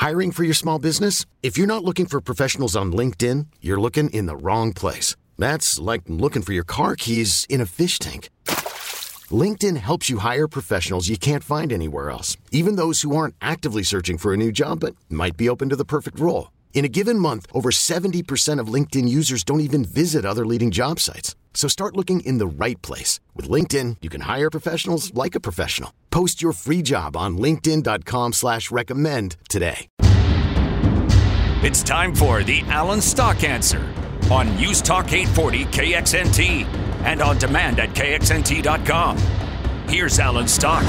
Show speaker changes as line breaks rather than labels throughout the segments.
Hiring for your small business? If you're not looking for professionals on LinkedIn, you're looking in the wrong place. That's like looking for your car keys in a fish tank. LinkedIn helps you hire professionals you can't find anywhere else, even those who aren't actively searching for a new job but might be open to the perfect role. In a given month, over 70% of LinkedIn users don't even visit other leading job sites. So start looking in the right place. With LinkedIn, you can hire professionals like a professional. Post your free job on linkedin.com/recommend today.
It's time for the Alan Stock Answer on News Talk 840 KXNT and on demand at KXNT.com. Here's Alan Stock.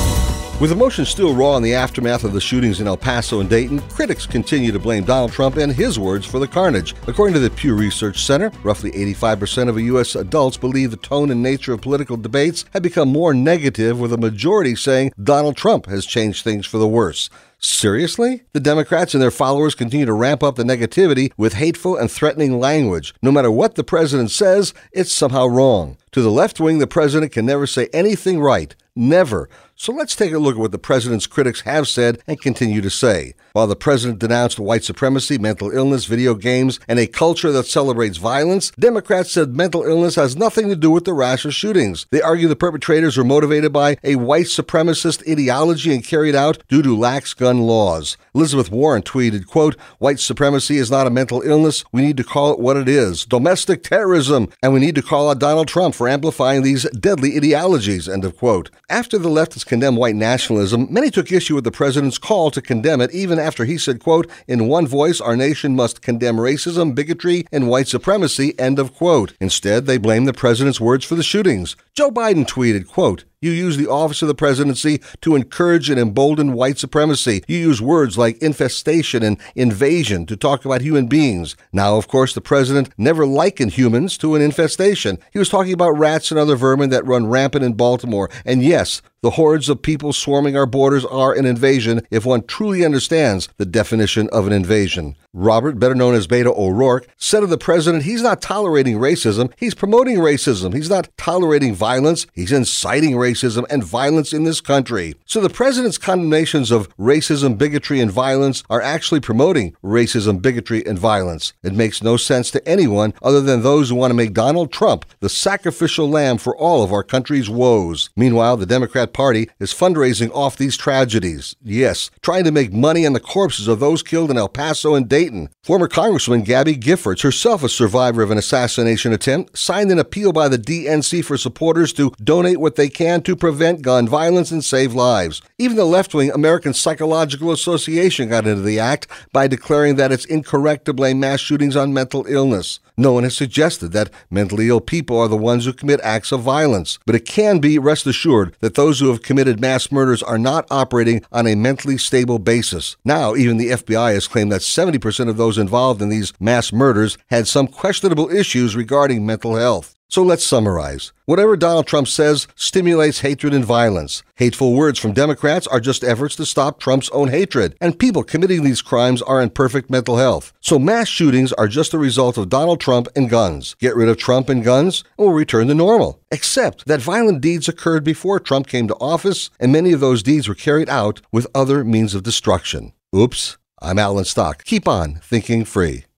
With emotions still raw in the aftermath of the shootings in El Paso and Dayton, critics continue to blame Donald Trump and his words for the carnage. According to the Pew Research Center, roughly 85% of U.S. adults believe the tone and nature of political debates have become more negative, with a majority saying Donald Trump has changed things for the worse. Seriously? The Democrats and their followers continue to ramp up the negativity with hateful and threatening language. No matter what the president says, it's somehow wrong. To the left wing, the president can never say anything right. Never. So let's take a look at what the president's critics have said and continue to say. While the president denounced white supremacy, mental illness, video games, and a culture that celebrates violence, Democrats said mental illness has nothing to do with the rash of shootings. They argue the perpetrators were motivated by a white supremacist ideology and carried out due to lax gun laws. Elizabeth Warren tweeted, quote, "White supremacy is not a mental illness. We need to call it what it is. Domestic terrorism. And we need to call out Donald Trump for amplifying these deadly ideologies," end of quote. After the leftists condemned white nationalism, many took issue with the president's call to condemn it, even after he said, quote, "In one voice, our nation must condemn racism, bigotry, and white supremacy," end of quote. Instead, they blamed the president's words for the shootings. Joe Biden tweeted, quote, "You use the office of the presidency to encourage and embolden white supremacy. You use words like infestation and invasion to talk about human beings." Now, of course, the president never likened humans to an infestation. He was talking about rats and other vermin that run rampant in Baltimore. And yes, the hordes of people swarming our borders are an invasion if one truly understands the definition of an invasion. Robert, better known as Beto O'Rourke, said of the president, he's not tolerating racism, he's promoting racism. He's not tolerating violence, he's inciting racism and violence in this country. So the president's condemnations of racism, bigotry, and violence are actually promoting racism, bigotry, and violence. It makes no sense to anyone other than those who want to make Donald Trump the sacrificial lamb for all of our country's woes. Meanwhile, the Democrat Party is fundraising off these tragedies. Yes, trying to make money on the corpses of those killed in El Paso and Dayton. Former Congresswoman Gabby Giffords, herself a survivor of an assassination attempt, signed an appeal by the DNC for supporters to donate what they can to prevent gun violence and save lives. Even the left-wing American Psychological Association got into the act by declaring that it's incorrect to blame mass shootings on mental illness. No one has suggested that mentally ill people are the ones who commit acts of violence, but it can be, rest assured, that those who have committed mass murders are not operating on a mentally stable basis. Now, even the FBI has claimed that 70% of those involved in these mass murders had some questionable issues regarding mental health. So let's summarize. Whatever Donald Trump says stimulates hatred and violence. Hateful words from Democrats are just efforts to stop Trump's own hatred, and people committing these crimes are in perfect mental health. So mass shootings are just a result of Donald Trump and guns. Get rid of Trump and guns, and we'll return to normal. Except that violent deeds occurred before Trump came to office, and many of those deeds were carried out with other means of destruction. Oops. I'm Alan Stock. Keep on thinking free.